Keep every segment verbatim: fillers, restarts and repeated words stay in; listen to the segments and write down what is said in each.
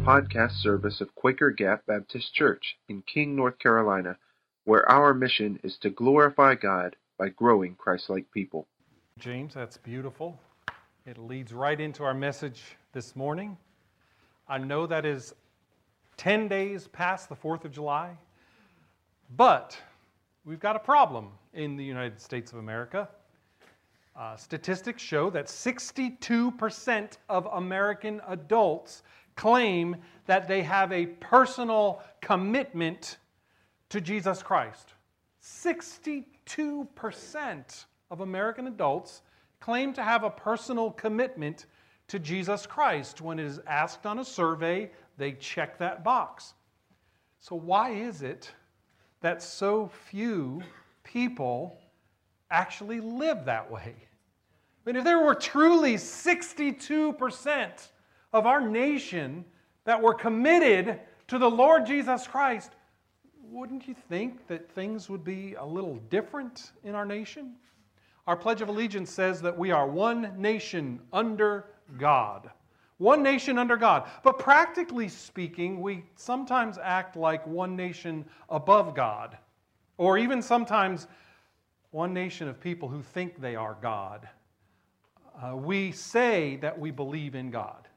podcast service of Quaker Gap Baptist Church in King, North Carolina, where our mission is to glorify God by growing Christ-like people. James, that's beautiful. It leads right into our message this morning. I know that is ten days past the fourth of July, but we've got a problem in the United States of America. Uh, statistics show that sixty-two percent of American adults claim that they have a personal commitment to Jesus Christ. sixty-two percent of American adults claim to have a personal commitment to Jesus Christ. When it is asked on a survey, they check that box. So why is it that so few people actually live that way? I mean, if there were truly sixty-two percent of our nation that were committed to the Lord Jesus Christ, wouldn't you think that things would be a little different in our nation? Our Pledge of Allegiance says that we are one nation under God. One nation under God. But practically speaking, we sometimes act like one nation above God. Or even sometimes one nation of people who think they are God. Uh, we say that we believe in God.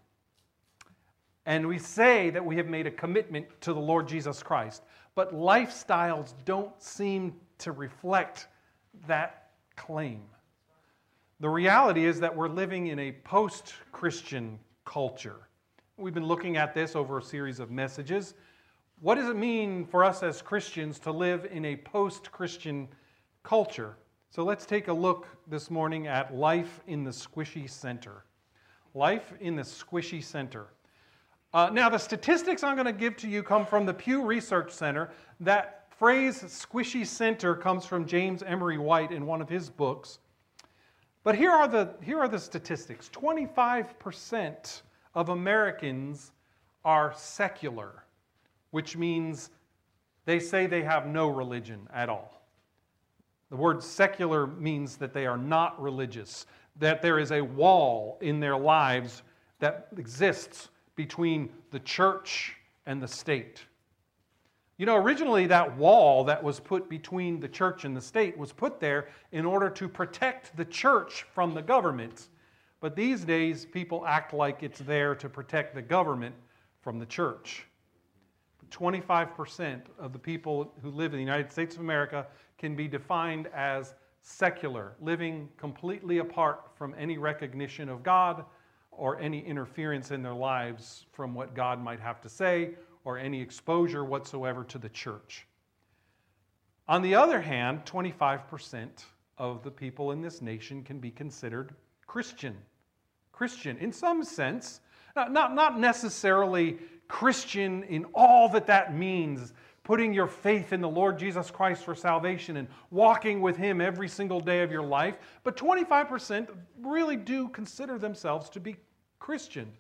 And we say that we have made a commitment to the Lord Jesus Christ. But lifestyles don't seem to reflect that claim. The reality is that we're living in a post-Christian culture. We've been looking at this over a series of messages. What does it mean for us as Christians to live in a post-Christian culture? So let's take a look this morning at life in the squishy center. Life in the squishy center. Uh, now, the statistics I'm going to give to you come from the Pew Research Center. That phrase, squishy center, comes from James Emery White in one of his books. But here are the, here are the statistics. twenty-five percent of Americans are secular, which means they say they have no religion at all. The word secular means that they are not religious, that there is a wall in their lives that exists between the church and the state. You know, originally that wall that was put between the church and the state was put there in order to protect the church from the government. But these days, people act like it's there to protect the government from the church. twenty-five percent of the people who live in the United States of America can be defined as secular, living completely apart from any recognition of God or any interference in their lives from what God might have to say or any exposure whatsoever to the church. On the other hand, twenty-five percent of the people in this nation can be considered Christian. Christian in some sense, not, not, not necessarily Christian in all that that means, putting your faith in the Lord Jesus Christ for salvation and walking with Him every single day of your life, but twenty-five percent really do consider themselves to be Christian.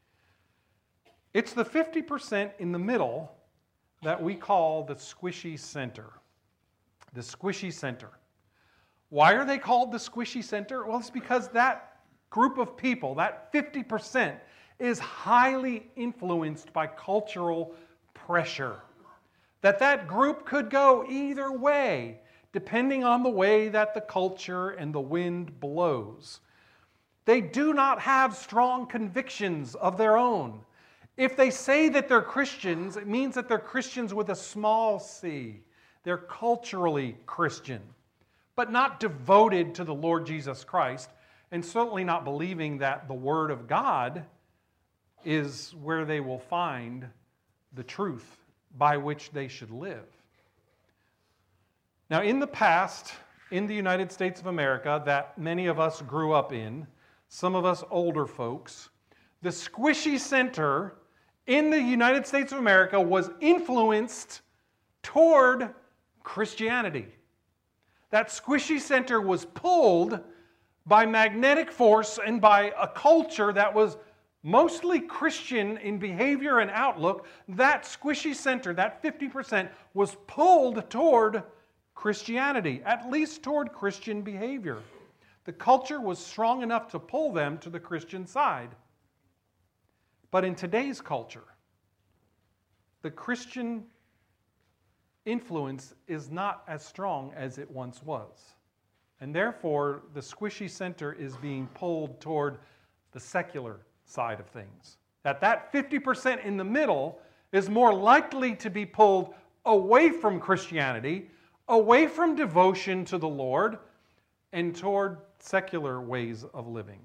It's the fifty percent in the middle that we call the squishy center. The squishy center. Why are they called the squishy center? Well, it's because that group of people, that fifty percent, is highly influenced by cultural pressure. That that group could go either way, depending on the way that the culture and the wind blows. They do not have strong convictions of their own. If they say that they're Christians, it means that they're Christians with a small c. They're culturally Christian, but not devoted to the Lord Jesus Christ, and certainly not believing that the Word of God is where they will find the truth by which they should live. Now, in the past, in the United States of America, that many of us grew up in, some of us older folks, the squishy center in the United States of America was influenced toward Christianity. That squishy center was pulled by magnetic force and by a culture that was mostly Christian in behavior and outlook. That squishy center, that fifty percent, was pulled toward Christianity, at least toward Christian behavior. The culture was strong enough to pull them to the Christian side. But in today's culture, the Christian influence is not as strong as it once was. And therefore, the squishy center is being pulled toward the secular side of things. That that fifty percent in the middle is more likely to be pulled away from Christianity, away from devotion to the Lord, and toward secular ways of living.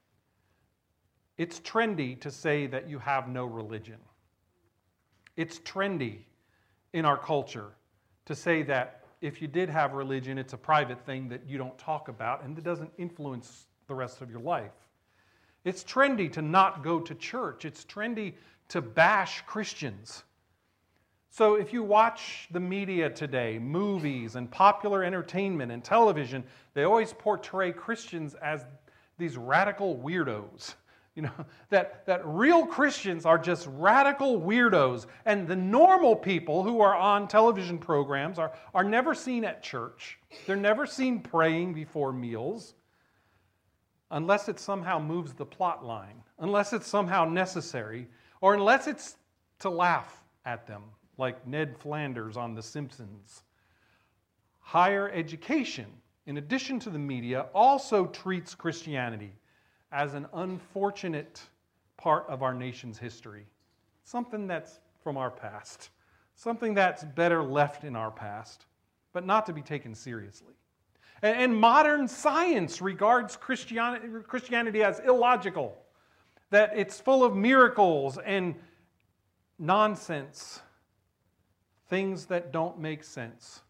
It's trendy to say that you have no religion. It's trendy in our culture to say that if you did have religion, it's a private thing that you don't talk about and that doesn't influence the rest of your life. It's trendy to not go to church. It's trendy to bash Christians. So if you watch the media today, movies and popular entertainment and television, they always portray Christians as these radical weirdos. You know, that, that real Christians are just radical weirdos. And the normal people who are on television programs are, are never seen at church. They're never seen praying before meals. Unless it somehow moves the plot line. Unless it's somehow necessary. Or unless it's to laugh at them. Like Ned Flanders on The Simpsons. Higher education, in addition to the media, also treats Christianity as an unfortunate part of our nation's history. Something that's from our past. Something that's better left in our past, but not to be taken seriously. And, and modern science regards Christianity, Christianity as illogical, that it's full of miracles and nonsense, things that don't make sense.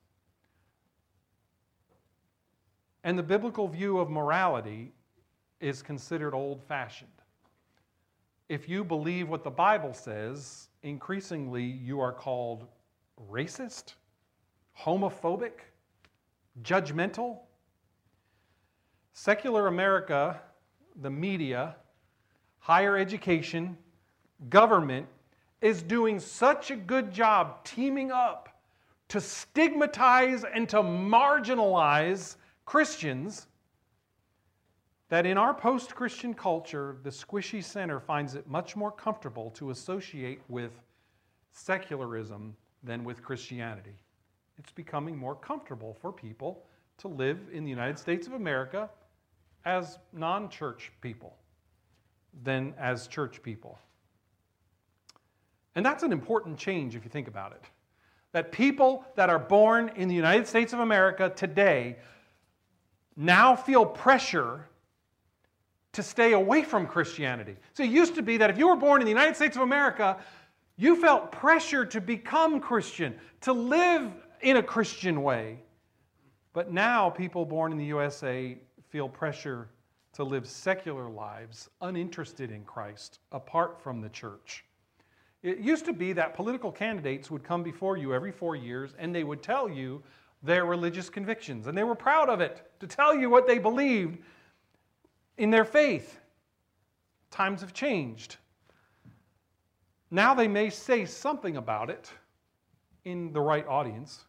And the biblical view of morality is considered old-fashioned. If you believe what the Bible says, increasingly you are called racist, homophobic, judgmental. Secular America, the media, higher education, government is doing such a good job teaming up to stigmatize and to marginalize Christians that in our post-Christian culture, the squishy center finds it much more comfortable to associate with secularism than with Christianity. It's becoming more comfortable for people to live in the United States of America as non-church people than as church people. And that's an important change if you think about it. That people that are born in the United States of America today now feel pressure to stay away from Christianity. So it used to be that if you were born in the United States of America, you felt pressure to become Christian, to live in a Christian way. But now people born in the U S A feel pressure to live secular lives, uninterested in Christ, apart from the church. It used to be that political candidates would come before you every four years and they would tell you their religious convictions. And they were proud of it, to tell you what they believed in their faith. Times have changed. Now they may say something about it in the right audience.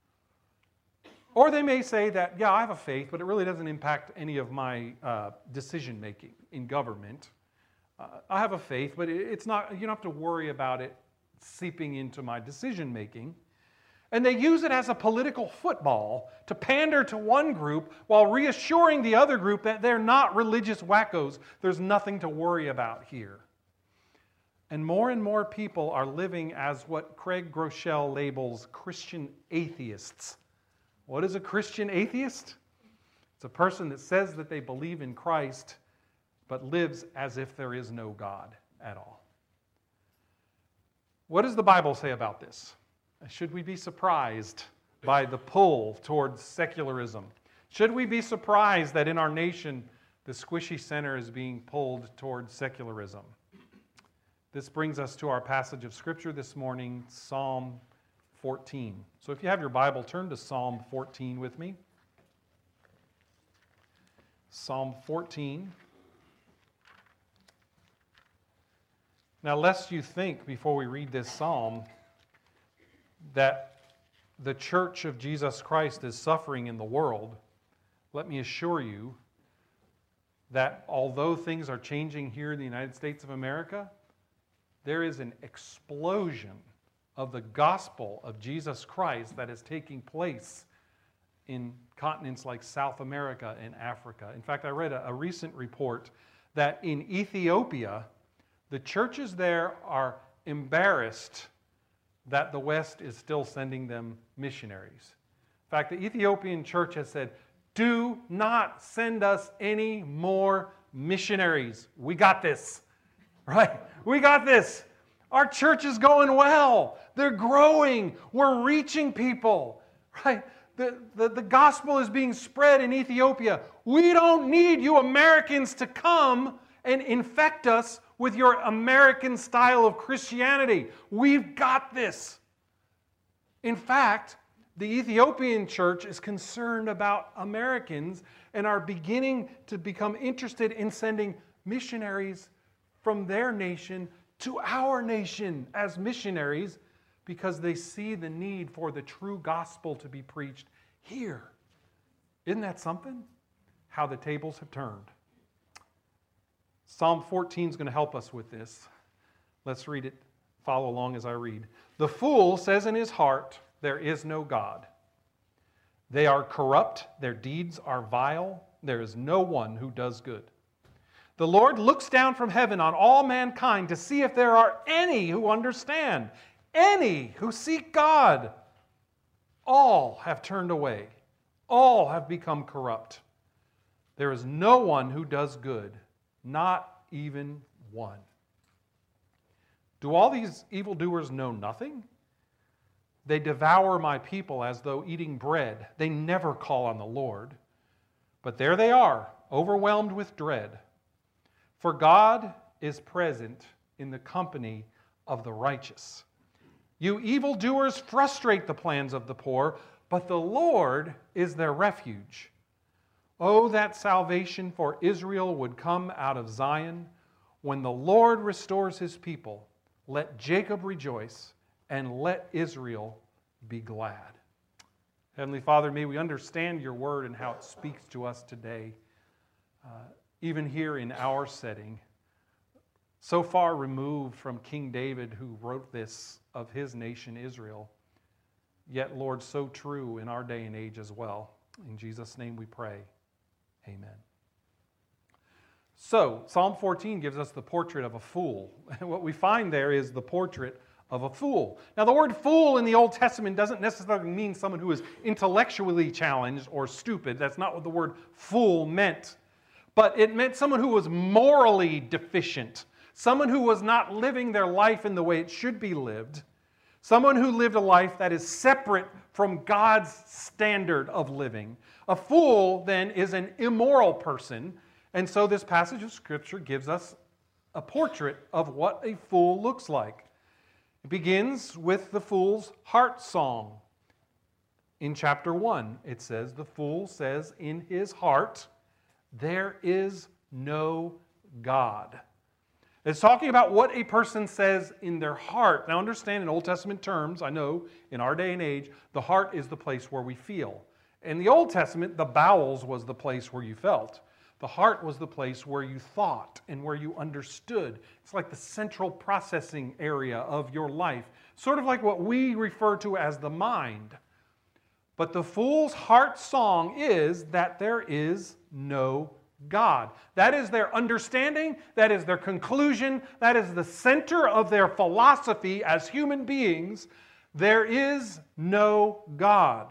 Or they may say that, yeah, I have a faith, but it really doesn't impact any of my uh, decision making in government. Uh, I have a faith, but it's not, you don't have to worry about it seeping into my decision making. And they use it as a political football to pander to one group while reassuring the other group that they're not religious wackos. There's nothing to worry about here. And more and more people are living as what Craig Groeschel labels Christian atheists. What is a Christian atheist? It's a person that says that they believe in Christ, but lives as if there is no God at all. What does the Bible say about this? Should we be surprised by the pull towards secularism? Should we be surprised that in our nation the squishy center is being pulled towards secularism? This brings us to our passage of Scripture this morning, Psalm fourteen. So if you have your Bible, turn to Psalm fourteen with me. Psalm fourteen. Now, lest you think before we read this psalm that the church of Jesus Christ is suffering in the world, let me assure you that although things are changing here in the United States of America, there is an explosion of the gospel of Jesus Christ that is taking place in continents like South America and Africa. In fact, I read a, a recent report that in Ethiopia, the churches there are embarrassed that the West is still sending them missionaries. In fact, the Ethiopian church has said, do not send us any more missionaries. We got this, right? We got this. Our church is going well. They're growing. We're reaching people, right? The, the, the gospel is being spread in Ethiopia. We don't need you Americans to come and infect us with your American style of Christianity. We've got this. In fact, the Ethiopian church is concerned about Americans and are beginning to become interested in sending missionaries from their nation to our nation as missionaries because they see the need for the true gospel to be preached here. Isn't that something? How the tables have turned. Psalm fourteen is going to help us with this. Let's read it. Follow along as I read. The fool says in his heart, there is no God. They are corrupt, their deeds are vile, there is no one who does good. The Lord looks down from heaven on all mankind to see if there are any who understand, any who seek God. All have turned away, all have become corrupt. There is no one who does good, not even one. Do all these evildoers know nothing? They devour my people as though eating bread. They never call on the Lord. But there they are, overwhelmed with dread. For God is present in the company of the righteous. You evildoers frustrate the plans of the poor, but the Lord is their refuge. Oh, that salvation for Israel would come out of Zion. When the Lord restores his people, let Jacob rejoice, and let Israel be glad. Heavenly Father, may we understand your word and how it speaks to us today, uh, even here in our setting, so far removed from King David, who wrote this of his nation Israel, yet, Lord, so true in our day and age as well. In Jesus' name we pray. Amen. So, Psalm fourteen gives us the portrait of a fool. What we find there is the portrait of a fool. Now, the word fool in the Old Testament doesn't necessarily mean someone who is intellectually challenged or stupid. That's not what the word fool meant. But it meant someone who was morally deficient, someone who was not living their life in the way it should be lived, someone who lived a life that is separate from God's standard of living. A fool, then, is an immoral person. And so this passage of Scripture gives us a portrait of what a fool looks like. It begins with the fool's heart song. In chapter one, it says, the fool says in his heart, there is no God. It's talking about what a person says in their heart. Now understand, in Old Testament terms, I know in our day and age, the heart is the place where we feel. In the Old Testament, the bowels was the place where you felt. The heart was the place where you thought and where you understood. It's like the central processing area of your life, sort of like what we refer to as the mind. But the fool's heart song is that there is no God. That is their understanding, that is their conclusion, that is the center of their philosophy as human beings. There is no God.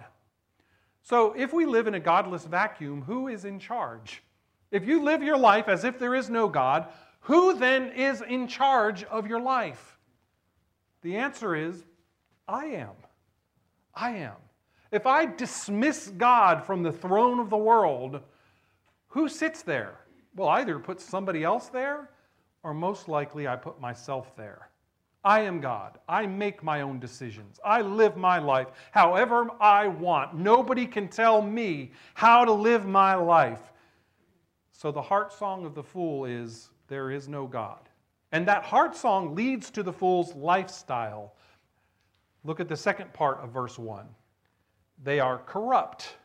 So if we live in a godless vacuum, who is in charge? If you live your life as if there is no God, who then is in charge of your life? The answer is, I am. I am. If I dismiss God from the throne of the world, who sits there? Well, I either put somebody else there, or most likely I put myself there. I am God. I make my own decisions. I live my life however I want. Nobody can tell me how to live my life. So the heart song of the fool is, there is no God. And that heart song leads to the fool's lifestyle. Look at the second part of verse one. They are corrupt.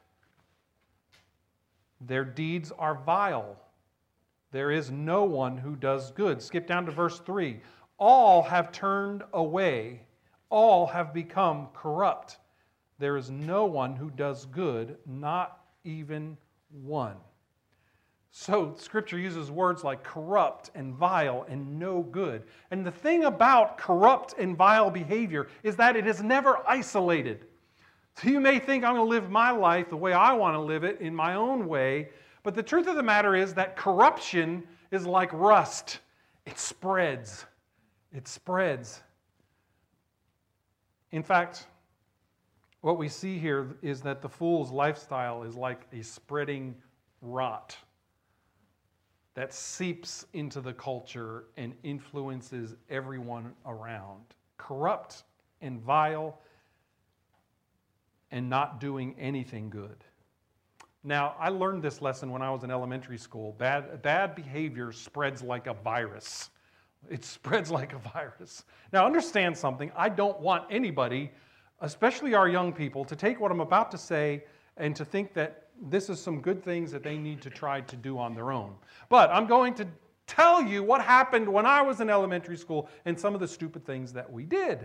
Their deeds are vile. There is no one who does good. Skip down to verse three. All have turned away. all have become corrupt. There is no one who does good, not even one. So Scripture uses words like corrupt and vile and no good. And the thing about corrupt and vile behavior is that it is never isolated. So you may think I'm going to live my life the way I want to live it in my own way, but the truth of the matter is that corruption is like rust. It spreads. It spreads. In fact, what we see here is that the fool's lifestyle is like a spreading rot that seeps into the culture and influences everyone around. Corrupt and vile and not doing anything good. Now, I learned this lesson when I was in elementary school. Bad, bad behavior spreads like a virus. It spreads like a virus. Now, understand something. I don't want anybody, especially our young people, to take what I'm about to say and to think that this is some good things that they need to try to do on their own. But I'm going to tell you what happened when I was in elementary school and some of the stupid things that we did.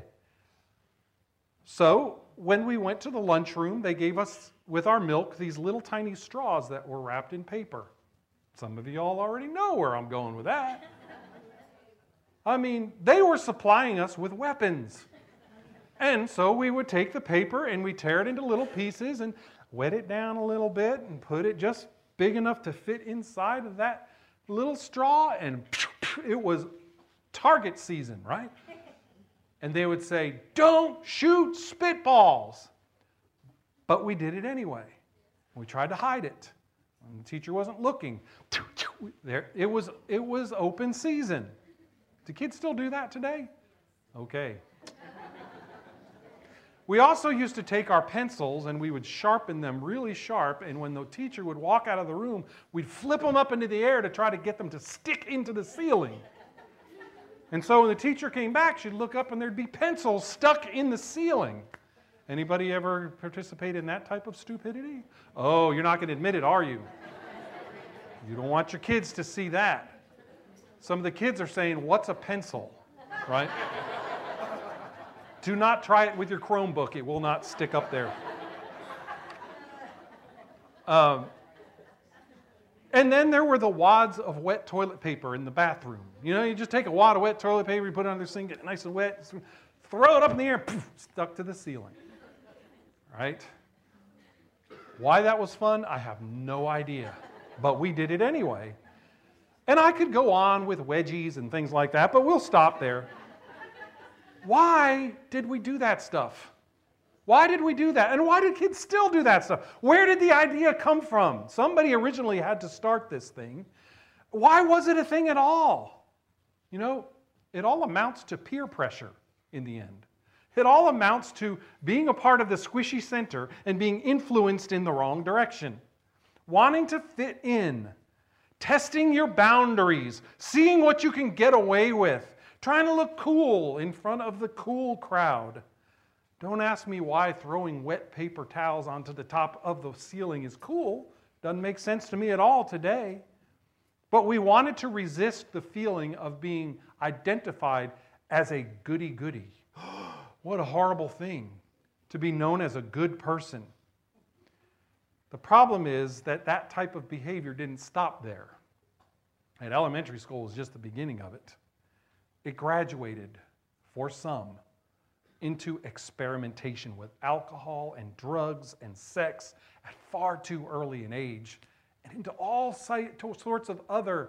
So, when we went to the lunchroom, they gave us, with our milk, these little tiny straws that were wrapped in paper. Some of you all already know where I'm going with that. I mean, they were supplying us with weapons. And so we would take the paper and we tear it into little pieces and wet it down a little bit and put it just big enough to fit inside of that little straw, and it was target season, right? And they would say, don't shoot spitballs. But we did it anyway. We tried to hide it. When the teacher wasn't looking, there, it was, it was open season. Do kids still do that today? Okay. We also used to take our pencils and we would sharpen them really sharp, and when the teacher would walk out of the room, we'd flip them up into the air to try to get them to stick into the ceiling. And so when the teacher came back, she'd look up and there'd be pencils stuck in the ceiling. Anybody ever participate in that type of stupidity? Oh, you're not going to admit it, are you? You don't want your kids to see that. Some of the kids are saying, what's a pencil? Right? Do not try it with your Chromebook. It will not stick up there. Um, and then there were the wads of wet toilet paper in the bathroom. You know, you just take a wad of wet toilet paper, you put it on this thing, get it nice and wet, throw it up in the air, poof, stuck to the ceiling. Right? Why that was fun, I have no idea. But we did it anyway. And I could go on with wedgies and things like that, but we'll stop there. Why did we do that stuff? Why did we do that? And why do kids still do that stuff? Where did the idea come from? Somebody originally had to start this thing. Why was it a thing at all? You know, it all amounts to peer pressure in the end. It all amounts to being a part of the squishy center and being influenced in the wrong direction. Wanting to fit in. Testing your boundaries. Seeing what you can get away with. Trying to look cool in front of the cool crowd. Don't ask me why throwing wet paper towels onto the top of the ceiling is cool. Doesn't make sense to me at all today. But we wanted to resist the feeling of being identified as a goody-goody. What a horrible thing to be known as a good person. The problem is that that type of behavior didn't stop there. And elementary school was just the beginning of it. It graduated, for some, into experimentation with alcohol and drugs and sex at far too early an age, and into all sorts of other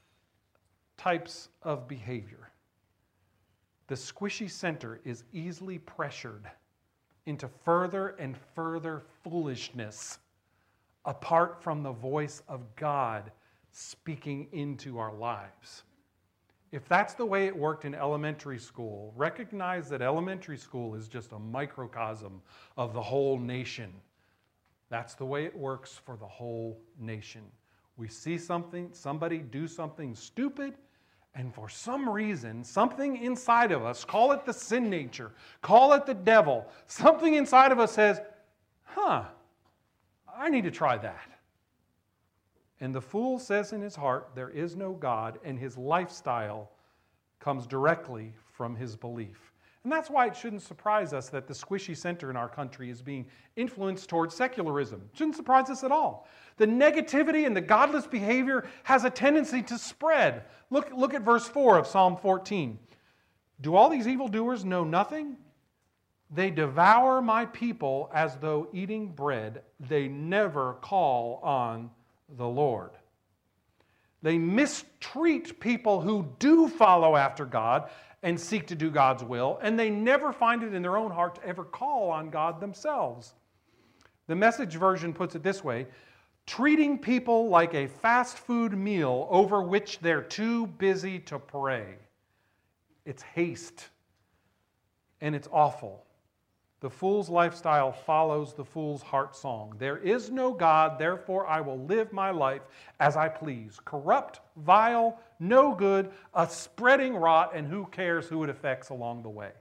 types of behavior. The squishy center is easily pressured into further and further foolishness apart from the voice of God speaking into our lives. If that's the way it worked in elementary school, recognize that elementary school is just a microcosm of the whole nation. That's the way it works for the whole nation. We see something, somebody do something stupid, and for some reason, something inside of us, call it the sin nature, call it the devil, something inside of us says, huh, I need to try that. And the fool says in his heart, there is no God, and his lifestyle comes directly from his belief. And that's why it shouldn't surprise us that the squishy center in our country is being influenced towards secularism. It shouldn't surprise us at all. The negativity and the godless behavior has a tendency to spread. Look, look at verse four of Psalm fourteen. Do all these evildoers know nothing? They devour my people as though eating bread. They never call on the Lord. They mistreat people who do follow after God and seek to do God's will, and they never find it in their own heart to ever call on God themselves. The Message version puts it this way: treating people like a fast food meal over which they're too busy to pray. It's haste, and it's awful. The fool's lifestyle follows the fool's heart song. There is no God, therefore I will live my life as I please. Corrupt, vile, no good, a spreading rot, and who cares who it affects along the way.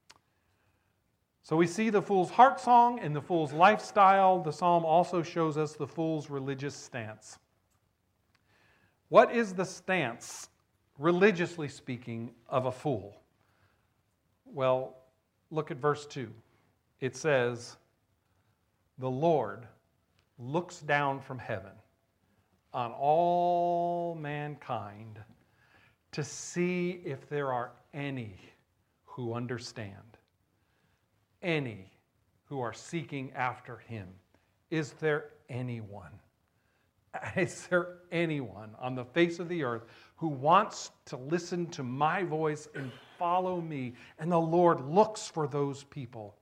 So we see the fool's heart song and the fool's lifestyle. The psalm also shows us the fool's religious stance. What is the stance, religiously speaking, of a fool? Well, look at verse two. It says, the Lord looks down from heaven on all mankind to see if there are any who understand, any who are seeking after him. Is there anyone? Is there anyone on the face of the earth who wants to listen to my voice and follow me? And the Lord looks for those people.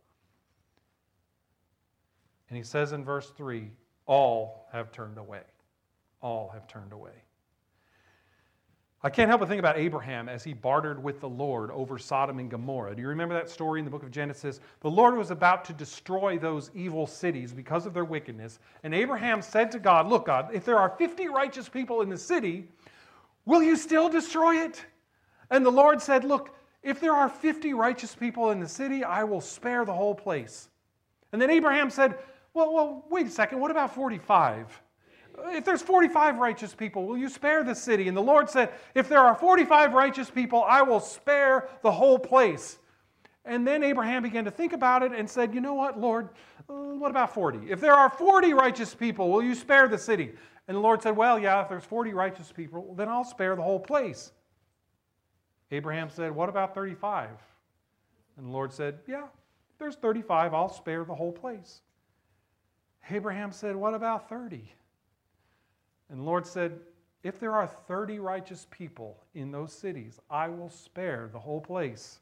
And he says in verse three, all have turned away. All have turned away. I can't help but think about Abraham as he bartered with the Lord over Sodom and Gomorrah. Do you remember that story in the book of Genesis? The Lord was about to destroy those evil cities because of their wickedness. And Abraham said to God, look, God, if there are fifty righteous people in the city, will you still destroy it? And the Lord said, look, if there are fifty righteous people in the city, I will spare the whole place. And then Abraham said, well, well, wait a second, what about forty-five? If there's forty-five righteous people, will you spare the city? And the Lord said, if there are forty-five righteous people, I will spare the whole place. And then Abraham began to think about it and said, you know what, Lord, uh, what about forty? If there are forty righteous people, will you spare the city? And the Lord said, well, yeah, if there's forty righteous people, then I'll spare the whole place. Abraham said, what about thirty-five? And the Lord said, yeah, if there's thirty-five, I'll spare the whole place. Abraham said, what about thirty? And the Lord said, if there are thirty righteous people in those cities, I will spare the whole place.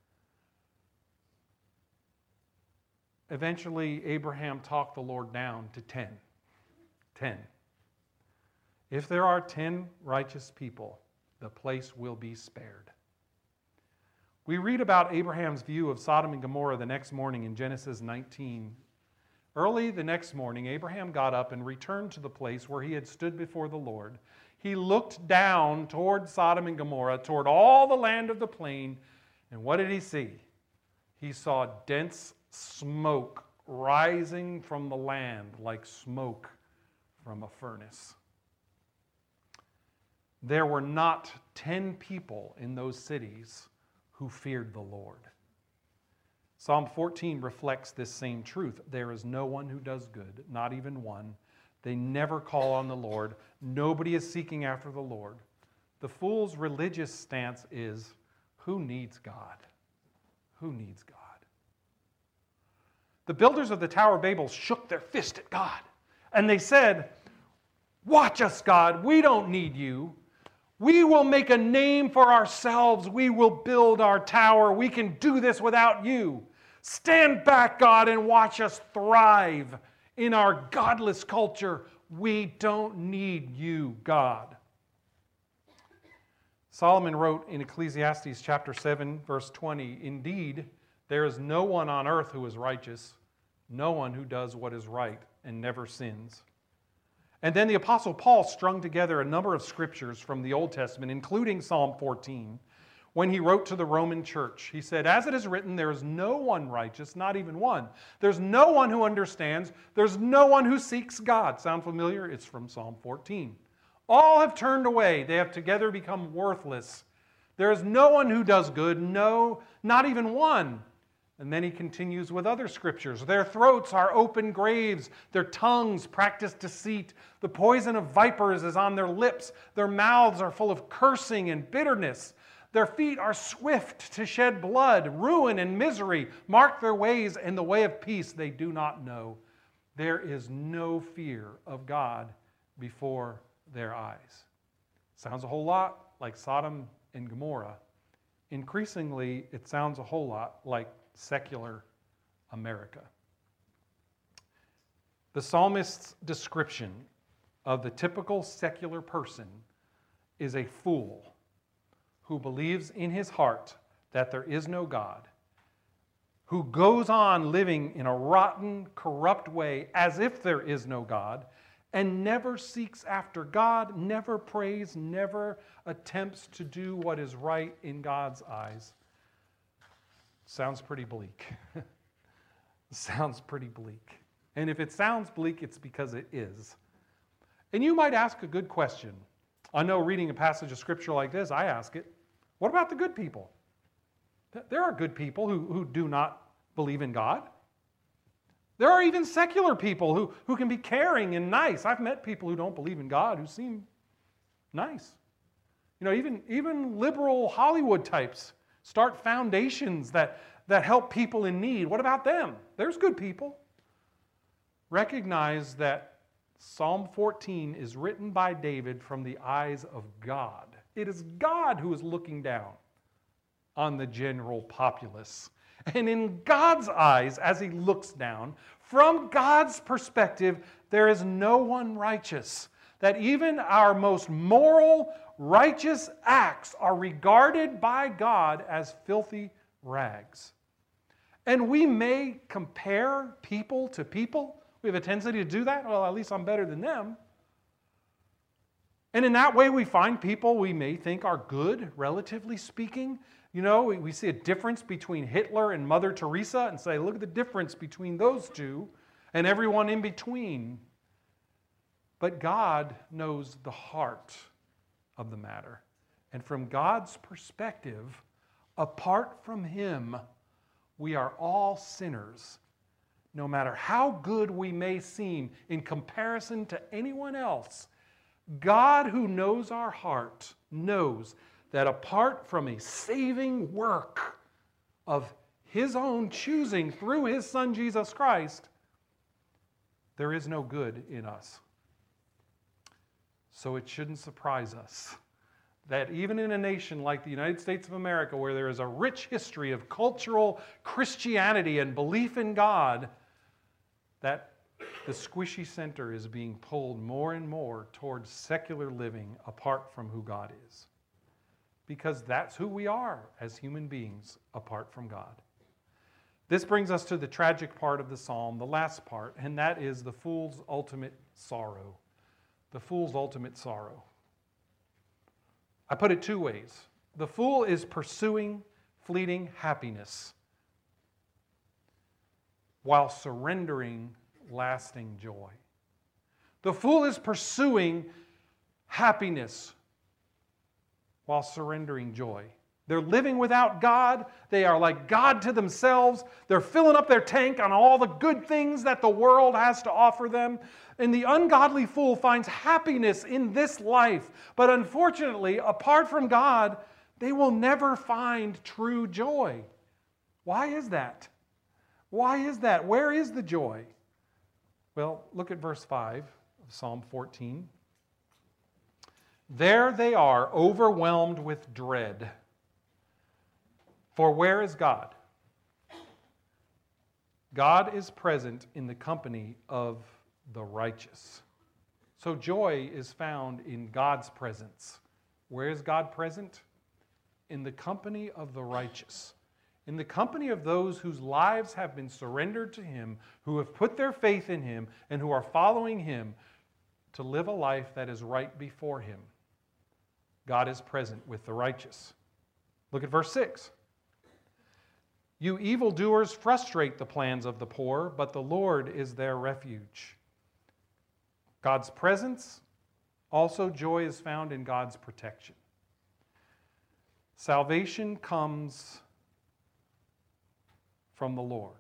Eventually, Abraham talked the Lord down to ten. Ten. If there are ten righteous people, the place will be spared. We read about Abraham's view of Sodom and Gomorrah the next morning in Genesis nineteen. Early the next morning, Abraham got up and returned to the place where he had stood before the Lord. He looked down toward Sodom and Gomorrah, toward all the land of the plain, and what did he see? He saw dense smoke rising from the land like smoke from a furnace. There were not ten people in those cities who feared the Lord. Psalm fourteen reflects this same truth. There is no one who does good, not even one. They never call on the Lord. Nobody is seeking after the Lord. The fool's religious stance is, who needs God? Who needs God? The builders of the Tower of Babel shook their fist at God, and they said, watch us, God. We don't need you. We will make a name for ourselves. We will build our tower. We can do this without you. Stand back, God, and watch us thrive in our godless culture. We don't need you, God. Solomon wrote in Ecclesiastes chapter seven, verse twenty, indeed, there is no one on earth who is righteous, no one who does what is right and never sins. And then the Apostle Paul strung together a number of scriptures from the Old Testament, including Psalm fourteen, when he wrote to the Roman church. He said, as it is written, there is no one righteous, not even one. There's no one who understands. There's no one who seeks God. Sound familiar? It's from Psalm fourteen. All have turned away. They have together become worthless. There is no one who does good, no, not even one. And then he continues with other scriptures. Their throats are open graves. Their tongues practice deceit. The poison of vipers is on their lips. Their mouths are full of cursing and bitterness. Their feet are swift to shed blood. Ruin and misery mark their ways, and the way of peace they do not know. There is no fear of God before their eyes. Sounds a whole lot like Sodom and Gomorrah. Increasingly, it sounds a whole lot like secular America. The psalmist's description of the typical secular person is a fool who believes in his heart that there is no God, who goes on living in a rotten, corrupt way as if there is no God, and never seeks after God, never prays, never attempts to do what is right in God's eyes. Sounds pretty bleak. Sounds pretty bleak. And if it sounds bleak, it's because it is. And you might ask a good question. I know reading a passage of Scripture like this, I ask it, what about the good people? There are good people who, who do not believe in God. There are even secular people who, who can be caring and nice. I've met people who don't believe in God who seem nice. You know, even, even liberal Hollywood types start foundations that, that help people in need. What about them? There's good people. Recognize that Psalm fourteen is written by David from the eyes of God. It is God who is looking down on the general populace. And in God's eyes, as he looks down, from God's perspective, there is no one righteous. That even our most moral, righteous acts are regarded by God as filthy rags. And we may compare people to people. We have a tendency to do that. Well, at least I'm better than them. And in that way, we find people we may think are good, relatively speaking. You know, we, we see a difference between Hitler and Mother Teresa and say, look at the difference between those two and everyone in between. But God knows the heart of the matter. And from God's perspective, apart from Him, we are all sinners. No matter how good we may seem in comparison to anyone else, God, who knows our heart, knows that apart from a saving work of His own choosing through His Son Jesus Christ, there is no good in us. So it shouldn't surprise us that even in a nation like the United States of America, where there is a rich history of cultural Christianity and belief in God, that the squishy center is being pulled more and more towards secular living apart from who God is. Because that's who we are as human beings apart from God. This brings us to the tragic part of the psalm, the last part, and that is the fool's ultimate sorrow. The fool's ultimate sorrow. I put it two ways. The fool is pursuing fleeting happiness while surrendering lasting joy. The fool is pursuing happiness while surrendering joy. They're living without God. They are like God to themselves. They're filling up their tank on all the good things that the world has to offer them. And the ungodly fool finds happiness in this life. But unfortunately, apart from God, they will never find true joy. Why is that? Why is that? Where is the joy? Well, look at verse five of Psalm fourteen. There they are, overwhelmed with dread. For where is God? God is present in the company of the righteous. So joy is found in God's presence. Where is God present? In the company of the righteous. In the company of those whose lives have been surrendered to Him, who have put their faith in Him, and who are following Him to live a life that is right before Him. God is present with the righteous. Look at verse six. You evildoers frustrate the plans of the poor, but the Lord is their refuge. God's presence, also joy is found in God's protection. Salvation comes from the Lord.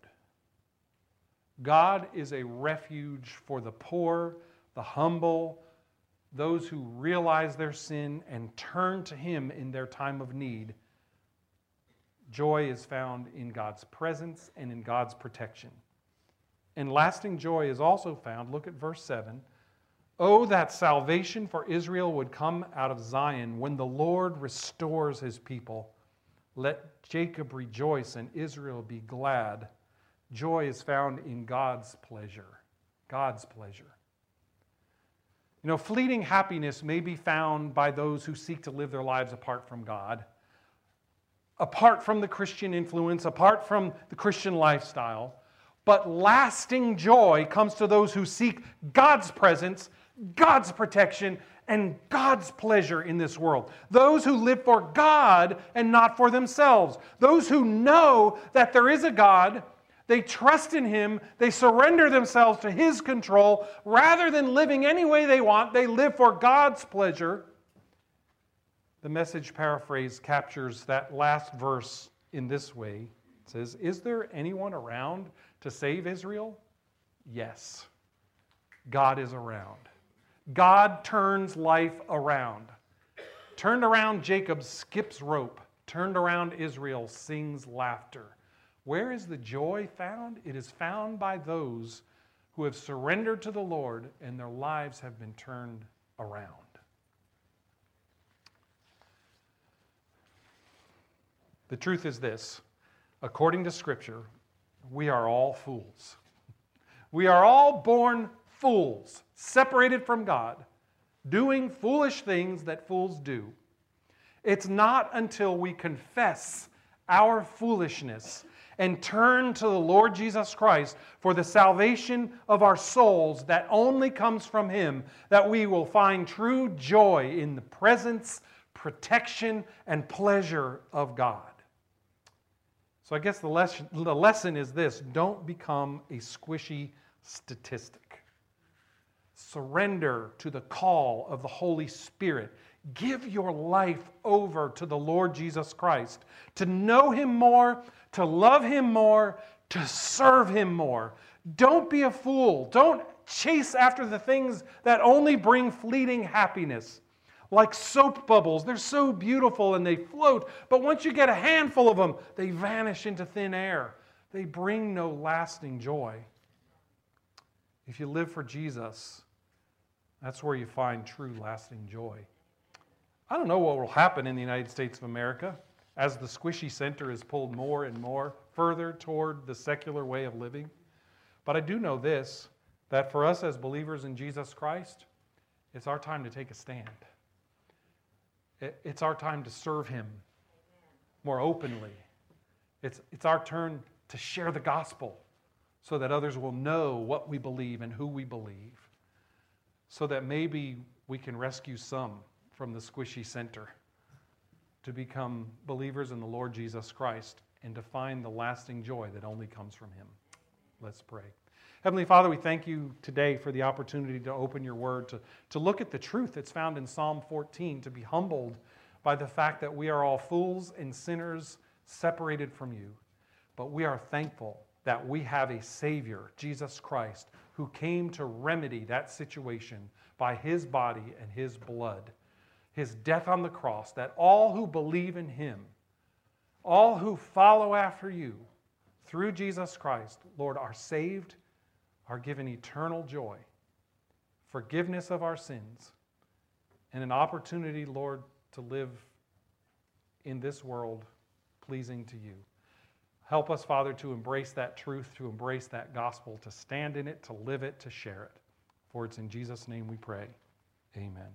God is a refuge for the poor, the humble, those who realize their sin and turn to Him in their time of need. Joy is found in God's presence and in God's protection. And lasting joy is also found, look at verse seven. Oh, that salvation for Israel would come out of Zion when the Lord restores His people. Let Jacob rejoice and Israel be glad. Joy is found in God's pleasure. God's pleasure. You know, fleeting happiness may be found by those who seek to live their lives apart from God, apart from the Christian influence, apart from the Christian lifestyle. But lasting joy comes to those who seek God's presence, God's protection, and God's pleasure in this world. Those who live for God and not for themselves. Those who know that there is a God, they trust in Him, they surrender themselves to His control. Rather than living any way they want, they live for God's pleasure. The Message paraphrase captures that last verse in this way. It says, "Is there anyone around to save Israel? Yes, God is around. God turns life around. Turned around, Jacob skips rope. Turned around, Israel sings laughter." Where is the joy found? It is found by those who have surrendered to the Lord and their lives have been turned around. The truth is this: according to Scripture, we are all fools. We are all born fools, separated from God, doing foolish things that fools do. It's not until we confess our foolishness and turn to the Lord Jesus Christ for the salvation of our souls that only comes from Him that we will find true joy in the presence, protection, and pleasure of God. So I guess the lesson, the lesson is this: don't become a squishy statistic. Surrender to the call of the Holy Spirit. Give your life over to the Lord Jesus Christ, to know Him more, to love Him more, to serve Him more. Don't be a fool. Don't chase after the things that only bring fleeting happiness. Like soap bubbles, they're so beautiful and they float, but once you get a handful of them, they vanish into thin air. They bring no lasting joy. If you live for Jesus, that's where you find true lasting joy. I don't know what will happen in the United States of America as the squishy center is pulled more and more further toward the secular way of living. But I do know this, that for us as believers in Jesus Christ, it's our time to take a stand. It's our time to serve Him more openly. It's, it's our turn to share the gospel so that others will know what we believe and who we believe, so that maybe we can rescue some from the squishy center to become believers in the Lord Jesus Christ and to find the lasting joy that only comes from Him. Let's pray. Heavenly Father, we thank You today for the opportunity to open Your Word, to, to look at the truth that's found in Psalm fourteen, to be humbled by the fact that we are all fools and sinners separated from You. But we are thankful that we have a Savior, Jesus Christ, who came to remedy that situation by His body and His blood, His death on the cross, that all who believe in Him, all who follow after You through Jesus Christ, Lord, are saved, are given eternal joy, forgiveness of our sins, and an opportunity, Lord, to live in this world pleasing to You. Help us, Father, to embrace that truth, to embrace that gospel, to stand in it, to live it, to share it. For it's in Jesus' name we pray. Amen.